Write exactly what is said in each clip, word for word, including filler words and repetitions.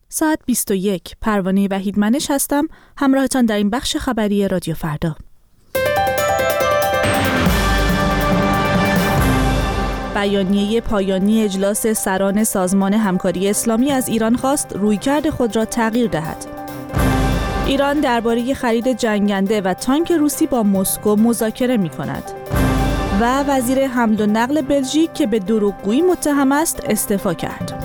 ساعت بیست و یک، پروانه وحیدمنش هستم، همراهتان در این بخش خبری رادیو فردا. بیانیه پایانی اجلاس سران سازمان همکاری اسلامی از ایران خواست رویکرد خود را تغییر دهد. ایران درباره خرید جنگنده و تانک روسی با مسکو مذاکره می‌کند. و وزیر حمل و نقل بلژیک که به دروغگویی متهم است استعفا کرد.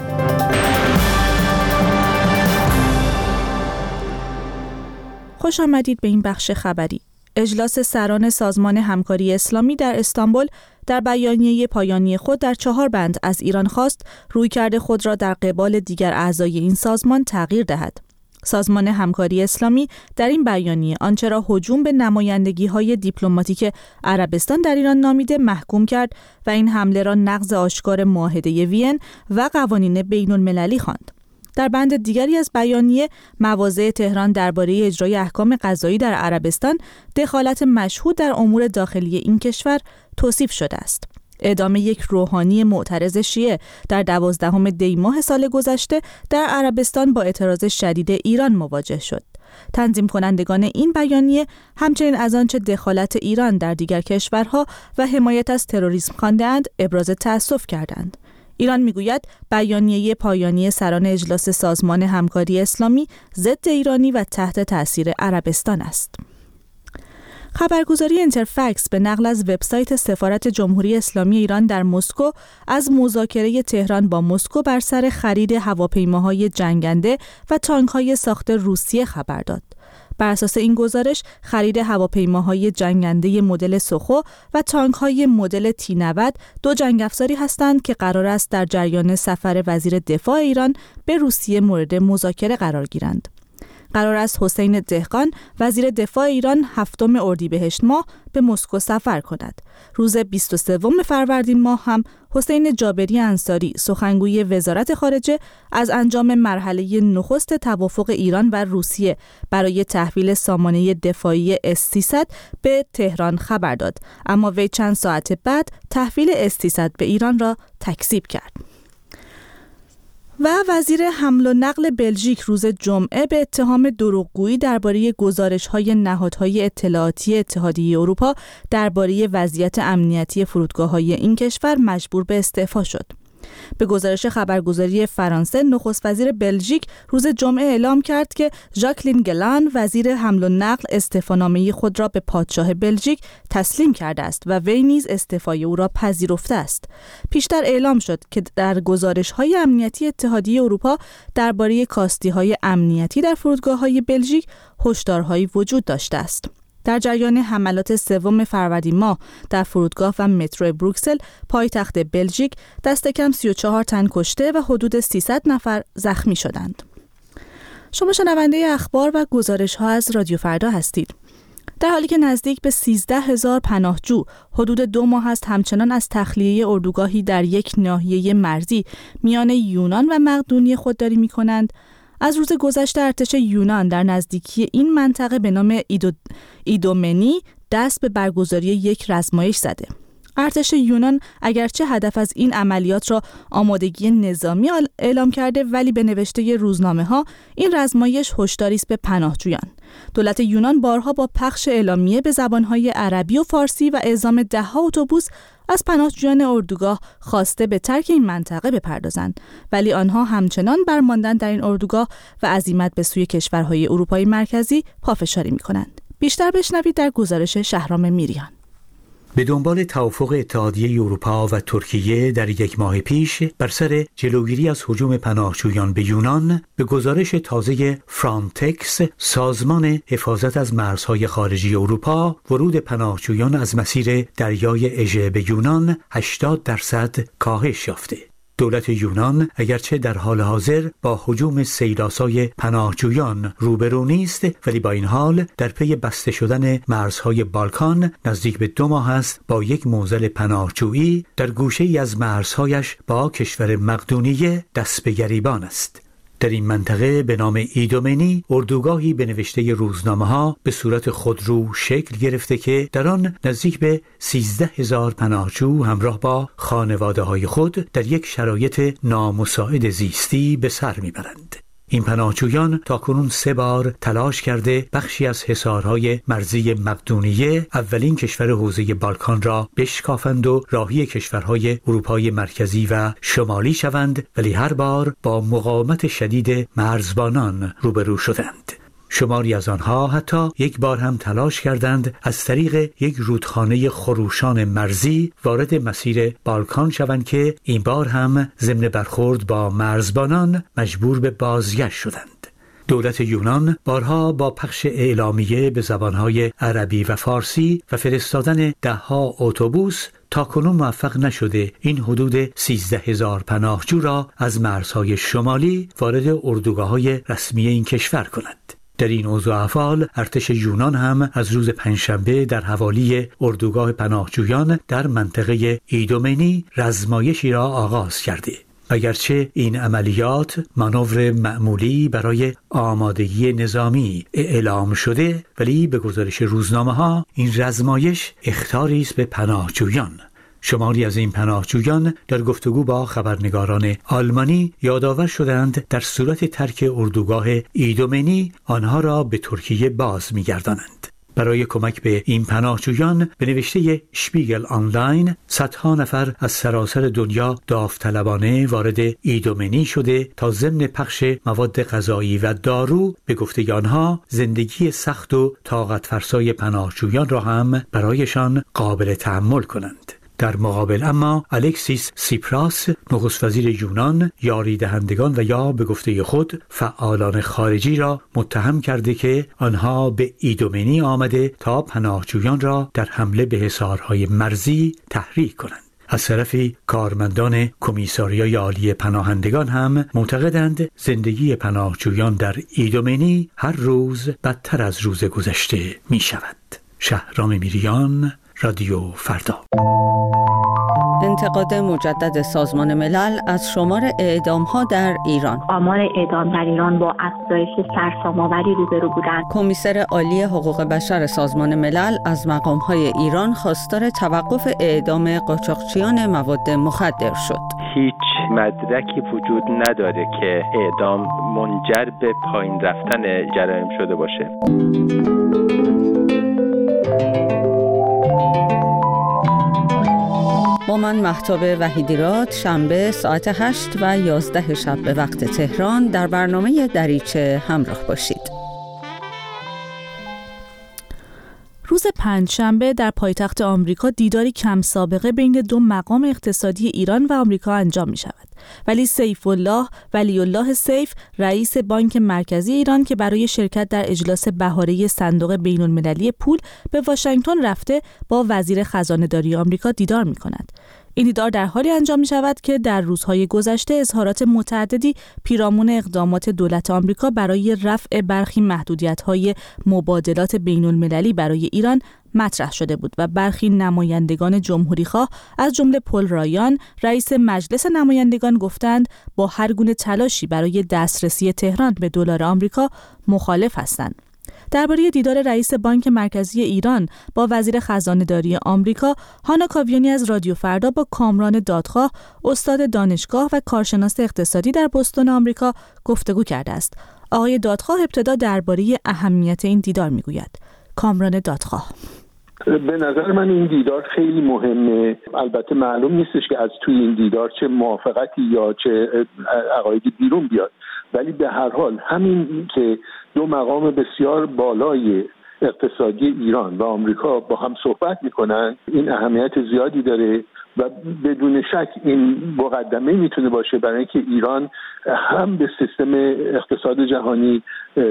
خوش آمدید به این بخش خبری. اجلاس سران سازمان همکاری اسلامی در استانبول در بیانیه پایانی خود در چهار بند از ایران خواست رویکرد خود را در قبال دیگر اعضای این سازمان تغییر دهد. سازمان همکاری اسلامی در این بیانیه آنچه را هجوم به نمایندگی‌های دیپلماتیک عربستان در ایران نامیده محکوم کرد و این حمله را نقض آشکار معاهده وین و قوانین بین‌المللی خواند. در بند دیگری از بیانیه مواضع تهران درباره اجرای احکام قضایی در عربستان دخالت مشهود در امور داخلی این کشور توصیف شده است. اعدام یک روحانی معترض شیعه در دوازدهم دی ماه سال گذشته در عربستان با اعتراض شدید ایران مواجه شد. تنظیم کنندگان این بیانیه همچنین از آنچه دخالت ایران در دیگر کشورها و حمایت از تروریسم خوانده‌اند ابراز تأسف کردند. ایران میگوید بیانیه پایانی سران اجلاس سازمان همکاری اسلامی ضد ایرانی و تحت تأثیر عربستان است. خبرگزاری اینترفکس به نقل از وبسایت سفارت جمهوری اسلامی ایران در مسکو از مذاکره تهران با مسکو بر سر خرید هواپیماهای جنگنده و تانک‌های ساخت روسیه خبر داد. بر اساس این گزارش خرید هواپیماهای جنگنده مدل سوخو و تانک‌های مدل تی نود دو جنگ افزاری هستند که قرار است در جریان سفر وزیر دفاع ایران به روسیه مورد مذاکره قرار گیرند. قرار است حسین دهقان وزیر دفاع ایران هفتم اردیبهشت ماه به مسکو سفر کند. روز بیست و سوم فروردین ماه هم حسین جابری انصاری سخنگوی وزارت خارجه از انجام مرحله نخست توافق ایران و روسیه برای تحویل سامانه دفاعی اس سیصد به تهران خبر داد، اما وی چند ساعت بعد تحویل اس سیصد به ایران را تکذیب کرد. و وزیر حمل و نقل بلژیک روز جمعه به اتهام دروغگویی درباره گزارش‌های نهادهای اطلاعاتی اتحادیه اروپا درباره وضعیت امنیتی فرودگاه‌های این کشور مجبور به استعفا شد. به گزارش خبرگزاری فرانسه، نخست وزیر بلژیک روز جمعه اعلام کرد که ژاکلین گلان وزیر حمل و نقل استعفانامه خود را به پادشاه بلژیک تسلیم کرده است و وی نیز استعفای او را پذیرفته است. پیشتر اعلام شد که در گزارش‌های امنیتی اتحادیه اروپا درباره کاستی‌های امنیتی در فرودگاه‌های بلژیک هشدارهایی وجود داشته است. در جریان حملات سوم فروردین ماه در فرودگاه و مترو بروکسل پایتخت بلژیک دست کم سی و چهار تن کشته و حدود سیصد نفر زخمی شدند. شما شنونده اخبار و گزارش‌ها از رادیو فردا هستید. در حالی که نزدیک به سیزده هزار پناهجو حدود دو ماه است همچنان از تخلیه اردوگاهی در یک ناحیه مرزی میان یونان و مقدونیه خودداری می‌کنند، از روز گذشته ارتش یونان در نزدیکی این منطقه به نام ایدو ایدومنی دست به برگزاری یک رزمایش زده. ارتش یونان اگرچه هدف از این عملیات را آمادگی نظامی اعلام کرده، ولی به نوشته روزنامه‌ها این رزمایش هشداری است به پناهجویان. دولت یونان بارها با پخش اعلامیه به زبان‌های عربی و فارسی و اعزام ده‌ها اتوبوس از پناهجویان اردوگاه خواسته به ترک این منطقه بپردازند، ولی آنها همچنان برماندن در این اردوگاه و عزیمت به سوی کشورهای اروپای مرکزی پافشاری می‌کنند. بیشتر بشنوید در گزارش شهرام میریان. به دنبال توافق اتحادیه اروپا و ترکیه در یک ماه پیش بر سر جلوگیری از هجوم پناهجویان به یونان، به گزارش تازه فرانتکس، سازمان حفاظت از مرزهای خارجی اروپا، ورود پناهجویان از مسیر دریای اژه به یونان هشتاد درصد کاهش یافته. دولت یونان اگرچه در حال حاضر با هجوم سیلاسای پناهجویان روبرو نیست، ولی با این حال در پی بسته شدن مرزهای بالکان نزدیک به دو ماه است با یک معضل پناهجویی در گوشه‌ای از مرزهایش با کشور مقدونیه دست به گریبان است. در این منطقه به نام ایدومنی اردوگاهی به نوشته روزنامه‌ها به صورت خودرو شکل گرفته که در آن نزدیک به سیزده هزار پناهجو همراه با خانواده‌های خود در یک شرایط نامساعد زیستی به سر میبرند. این پناهجویان تاکنون سه بار تلاش کرده بخشی از حصارهای مرزی مقدونیه، اولین کشور حوزه بالکان را بشکافند و راهی کشورهای اروپای مرکزی و شمالی شوند، ولی هر بار با مقاومت شدید مرزبانان روبرو شدند. شماری از آنها حتی یک بار هم تلاش کردند از طریق یک رودخانه خروشان مرزی وارد مسیر بالکان شوند که این بار هم ضمن برخورد با مرزبانان مجبور به بازگشت شدند. دولت یونان بارها با پخش اعلامیه به زبانهای عربی و فارسی و فرستادن دهها اتوبوس تاکنون موفق نشده این حدود سیزده هزار پناهجو را از مرزهای شمالی وارد اردوگاه‌های رسمی این کشور کند. در این اوضاع احوال ارتش یونان هم از روز پنجشنبه در حوالی اردوگاه پناهجویان در منطقه ایدومنی رزمایشی را آغاز کرده. اگرچه این عملیات مانور معمولی برای آمادگی نظامی اعلام شده، ولی به گزارش روزنامه‌ها این رزمایش اخطاری است به پناهجویان. شماری از این پناهجویان در گفتگو با خبرنگاران آلمانی یادآور شدند در صورت ترک اردوگاه ایدومنی آنها را به ترکیه باز می‌گردانند. برای کمک به این پناهجویان به نوشته شپیگل آنلاین صدها نفر از سراسر دنیا داوطلبانه وارد ایدومنی شده تا ضمن پخش مواد غذایی و دارو به گفته آنها زندگی سخت و طاقت فرسای پناهجویان را هم برایشان قابل تحمل کنند. در مقابل اما الکسیس سیپراس نخست وزیر یونان یاری دهندگان و یا به گفته خود فعالان خارجی را متهم کرده که آنها به ایدومنی آمده تا پناهجویان را در حمله به حصارهای مرزی تحریک کنند. از طرفی کارمندان کمیساریای عالی پناهندگان هم معتقدند زندگی پناهجویان در ایدومنی هر روز بدتر از روز گذشته می شود. شهرام میریان، رادیو فردا. انتقاد مجدد سازمان ملل از شمار اعدام‌ها در ایران. آمار اعدام در ایران با افزایش سرسام‌آوری روبرو بودند. کمیسر عالی حقوق بشر سازمان ملل از مقام‌های ایران خواستار توقف اعدام قاچاقچیان مواد مخدر شد. هیچ مدرکی وجود نداره که اعدام منجر به پایین رفتن جرایم شده باشه. با من مهتاب وحیدیراد شنبه ساعت هشت و یازده شب به وقت تهران در برنامه دریچه همراه باشید. روز پنجشنبه در پایتخت آمریکا دیداری کم سابقه بین دو مقام اقتصادی ایران و آمریکا انجام می شود. ولی سیف الله ولی الله سیف رئیس بانک مرکزی ایران که برای شرکت در اجلاس بهاره صندوق بین المللی پول به واشنگتن رفته با وزیر خزانه‌داری آمریکا دیدار می کند. این دیدار در حالی انجام می شود که در روزهای گذشته اظهارات متعددی پیرامون اقدامات دولت آمریکا برای رفع برخی محدودیت‌های مبادلات بین المللی برای ایران مطرح شده بود و برخی نمایندگان جمهوریخواه از جمله پل رایان رئیس مجلس نمایندگان گفتند با هر گونه تلاشی برای دسترسی تهران به دلار آمریکا مخالف هستند. درباره دیدار رئیس بانک مرکزی ایران با وزیر خزانه‌داری آمریکا، هانا کاویانی از رادیو فردا با کامران دادخواه، استاد دانشگاه و کارشناس اقتصادی در بوستون آمریکا گفتگو کرده است. آقای دادخواه ابتدا درباره اهمیت این دیدار میگوید. کامران دادخواه: به نظر من این دیدار خیلی مهمه. البته معلوم نیستش که از توی این دیدار چه موافقتی یا چه عقایدی بیرون بیاد، ولی به هر حال همین که دو مقام بسیار بالای اقتصادی ایران و آمریکا با هم صحبت میکنن این اهمیت زیادی داره و بدون شک این مقدمه میتونه باشه برای اینکه ایران هم به سیستم اقتصاد جهانی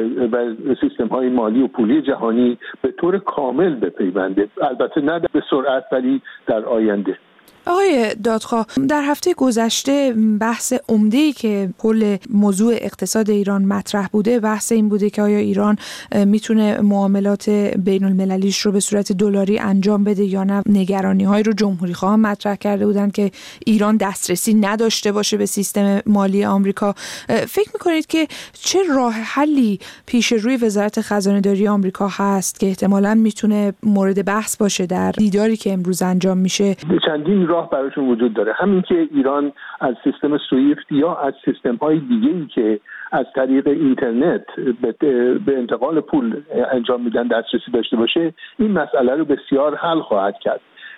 و سیستم های مالی و پولی جهانی به طور کامل بپیونده، البته نه به سرعت ولی در آینده. آقای دادخواه، در هفته گذشته بحث عمده‌ای که کل موضوع اقتصاد ایران مطرح بوده بحث این بوده که آیا ایران میتونه معاملات بین المللیش رو به صورت دلاری انجام بده یا نه. نگرانی‌های رو جمهوری‌خواها مطرح کرده بودن که ایران دسترسی نداشته باشه به سیستم مالی آمریکا. فکر می‌کنید که چه راه حلی پیش روی وزارت خزانه‌داری آمریکا هست که احتمالاً میتونه مورد بحث باشه در دیداری که امروز انجام میشه؟ چندین راه براشون وجود داره. همین که ایران از سیستم سویفت یا از سیستم های دیگه‌ای که از طریق اینترنت به انتقال پول انجام میدن دسترسی داشته باشه، این مسئله رو بسیار حل خواهد کرد.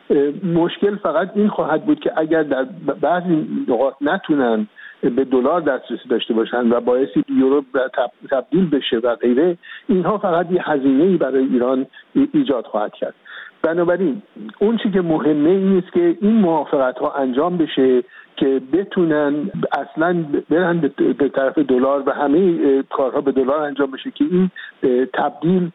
مشکل فقط این خواهد بود که اگر در بعضی نقاط نتونن به دلار دسترسی داشته باشن و باعثی یورو تبدیل بشه و غیره، اینها فقط یه هزینه‌ای برای ایران ایجاد خواهد کرد. بنابراین اون چیزی که مهمه این است که این موافقت ها انجام بشه که بتونن اصلا برن به طرف دلار و همه کارها به دلار انجام بشه که این تبدیل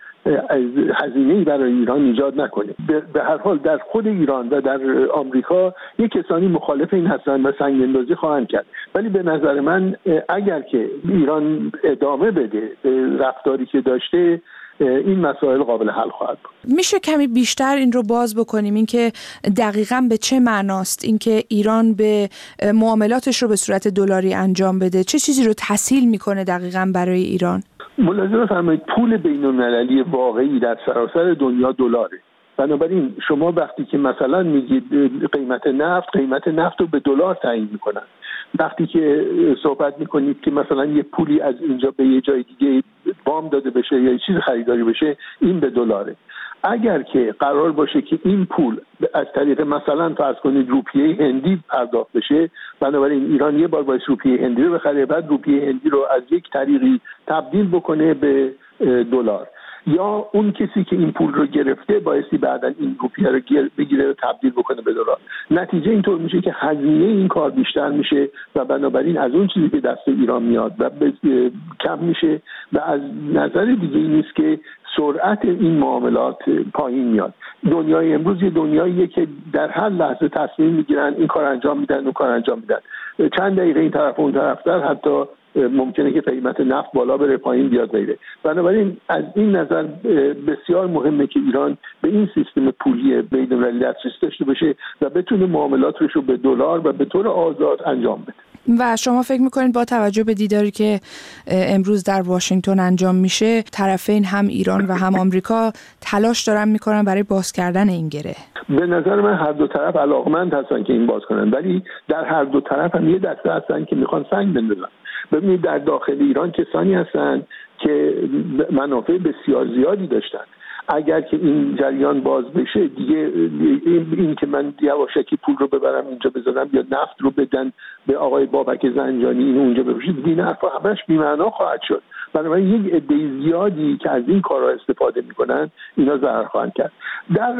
هزینه‌ای برای ایران ایجاد نکنه. به هر حال در خود ایران و در آمریکا یک کسانی مخالف این هستند و سنگ‌اندازی خواهند کرد، ولی به نظر من اگر که ایران ادامه بده به رفتاری که داشته، این مسائل قابل حل خواهد بود. میشه کمی بیشتر این رو باز بکنیم، این که دقیقاً به چه معناست این که ایران به معاملاتش رو به صورت دلاری انجام بده؟ چه چیزی رو تسهیل میکنه دقیقاً برای ایران؟ ملاحظه فرمایید پول بین‌المللی واقعی در سراسر دنیا دلاره. بنابراین شما وقتی که مثلا میگید قیمت نفت، قیمت نفت رو به دلار تعیین میکنن. وقتی که صحبت میکنید که مثلا یه پولی از اینجا به یه جای دیگه وام داده بشه یا یه چیز خریداری بشه، این به دلاره. اگر که قرار باشه که این پول از طریق مثلا فرض کنید روپیه هندی پرداخت بشه، بنابراین ایران یه بار باید روپیه هندی رو بخره، بعد روپیه هندی رو از یک طریقی تبدیل بکنه به دلار، یا اون کسی که این پول رو گرفته بایستی بعداً این روپیه رو بگیره و تبدیل بکنه به دلار. نتیجه اینطور میشه که هزینه این کار بیشتر میشه و بنابراین از اون چیزی که دست ایران میاد و کم میشه و از نظر دیگه این نیست که سرعت این معاملات پایین میاد. دنیای امروز یه دنیاییه که در هر لحظه تصمیم میگیرن این کار انجام میدن اون کار انجام میدن. چند دقیقه این طرف اون طرف در حتی ممکنه که قیمت نفت بالا بره پایین بیاد غیره. بنابراین از این نظر بسیار مهمه که ایران به این سیستم پولی بین‌المللی دسترسی داشته باشه و بتونه معاملاتش رو به دلار و به طور آزاد انجام بده. و شما فکر میکنید با توجه به دیداری که امروز در واشنگتن انجام میشه، طرفین هم ایران و هم آمریکا تلاش دارن میکنن برای باز کردن این گره؟ به نظر من هر دو طرف علاقمند هستن که این باز کنن، ولی در هر دو طرف هم یه دسته هستن که میخوان سنگ بندازن. ببینید در داخل ایران کسانی هستن که منافع بسیار زیادی داشتن. اگر که این جریان باز بشه دیگه این, این که من یواشکی پول رو ببرم اینجا بذارم یا نفت رو بدن به آقای بابک زنجانی اینو اونجا بفروشید، این حرفا همش بی‌معنا خواهد شد. بنابراین یک عده زیادی که از این کارها استفاده میکنن اینا ضرر خواهند کرد. در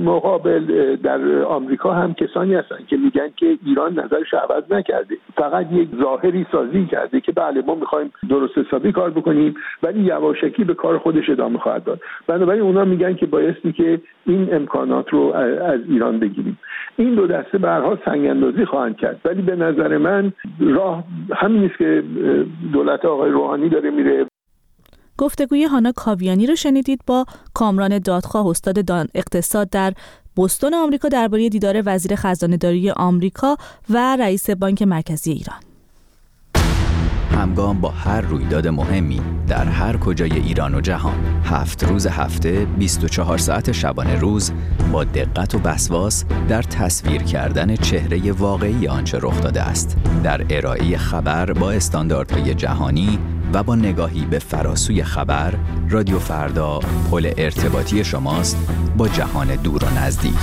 مقابل در آمریکا هم کسانی هستن که میگن که ایران نظرش عوض نکرده، فقط یک ظاهری سازی کرده که بله ما میخوایم درست حسابی کار بکنیم ولی یواشکی به کار خودش ادامه خواهد داد. بنابراین اونا میگن که بایستی که این امکانات رو از ایران بگیریم. این دو دسته به هر حال سنگ اندازی خواهند کرد، ولی به نظر من راه همین است که دولت آقای روحانی داره میره. گفتگوی هانا کاویانی رو شنیدید با کامران دادخواه، استاد دان اقتصاد در بوستون آمریکا، درباره دیدار وزیر خزانه‌داری آمریکا و رئیس بانک مرکزی ایران. همگام با هر رویداد مهمی در هر کجای ایران و جهان، هفت روز هفته، بیست و چهار ساعت شبانه روز، با دقت و وسواس در تصویر کردن چهره واقعی آنچه رخ داده است، در ارائه خبر با استانداردهای جهانی و با نگاهی به فراسوی خبر، رادیو فردا پل ارتباطی شماست با جهان دور و نزدیک.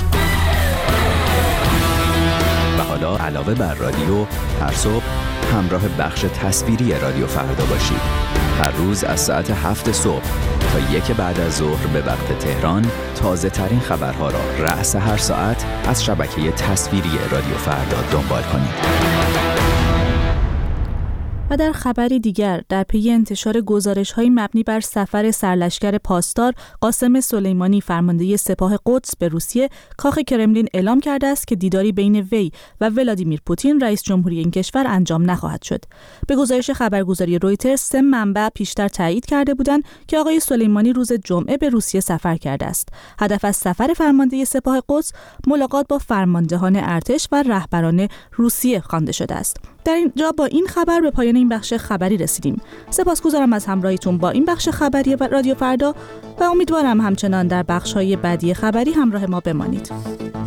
و حالا علاوه بر رادیو، هر صبح همراه بخش تصویری رادیو فردا باشید. هر روز از ساعت هفت صبح تا یک بعد از ظهر به وقت تهران، تازه ترین خبرها را رأس هر ساعت از شبکه تصویری رادیو فردا دنبال کنید. و در خبری دیگر، در پی انتشار گزارش‌های مبنی بر سفر سرلشکر پاسدار قاسم سلیمانی فرمانده سپاه قدس به روسیه، کاخ کرملین اعلام کرده است که دیداری بین وی و ولادیمیر پوتین رئیس جمهوری این کشور انجام نخواهد شد. به گزارش خبرگزاری رویترز، سه منبع پیشتر تایید کرده بودند که آقای سلیمانی روز جمعه به روسیه سفر کرده است. هدف از سفر فرمانده سپاه قدس ملاقات با فرماندهان ارتش و رهبران روسیه خوانده شده است. در اینجا با این خبر به پایان این بخش خبری رسیدیم. سپاسگزارم از همراهیتون با این بخش خبری رادیو فردا و امیدوارم همچنان در بخش‌های بعدی خبری همراه ما بمانید.